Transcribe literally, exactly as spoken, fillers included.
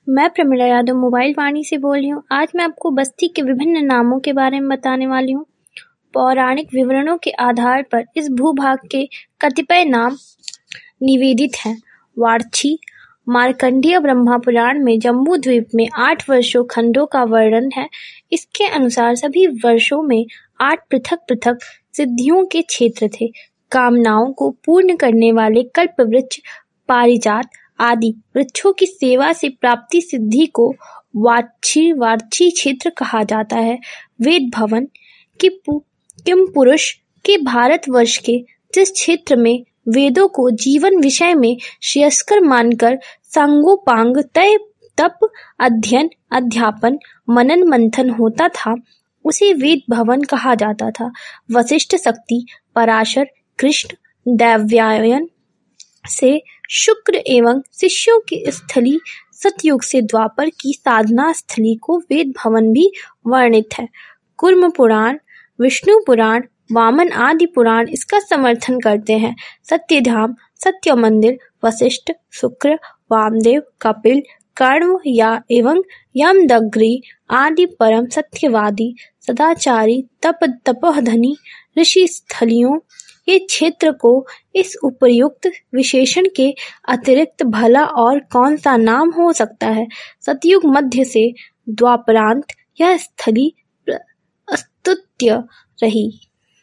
मैं प्रमिला यादव मोबाइल वाणी से बोल रही हूँ। आज मैं आपको बस्ती के विभिन्न नामों के बारे में बताने वाली हूँ। पौराणिक विवरणों के आधार पर इस भूभाग के कतिपय नाम निवेदित हैं। वार्छी मार्कंडेय ब्रह्मा पुराण में जम्बू द्वीप में आठ वर्षों खंडों का वर्णन है। इसके अनुसार सभी वर्षों में आठ पृथक पृथक सिद्धियों के क्षेत्र थे। कामनाओं को पूर्ण करने वाले कल्प वृक्ष, पारिजात आदि वृक्षों की सेवा से प्राप्ति सिद्धि को वार्छी वार्छी क्षेत्र कहा जाता है। वेद भवन किम पुरुष के भारतवर्ष के जिस क्षेत्र में वेदों को जीवन विषय में श्रेयस्कर मानकर सांगोपांग तय तप अध्ययन अध्यापन मनन मंथन होता था, उसे वेद भवन कहा जाता था। वशिष्ठ शक्ति पराशर कृष्ण दैवयायन से शुक्र एवं शिष्यों की स्थली सतयुग से द्वापर की साधना स्थली को वेद भवन भी वर्णित है। कूर्म पुराण, विष्णु पुराण, वामन आदि पुराण इसका समर्थन करते हैं। सत्यधाम, सत्य मंदिर, वशिष्ठ, शुक्र, वामदेव, कपिल, कण्व या एवं यमदग्नि आदि परम सत्यवादी सदाचारी तप तपोधनी ऋषि स्थलियों ये क्षेत्र को इस उपर्युक्त विशेषण के अतिरिक्त भला और कौन सा नाम हो सकता है। सतयुग मध्य से द्वापरांत यह स्थली अस्तुत्य रही।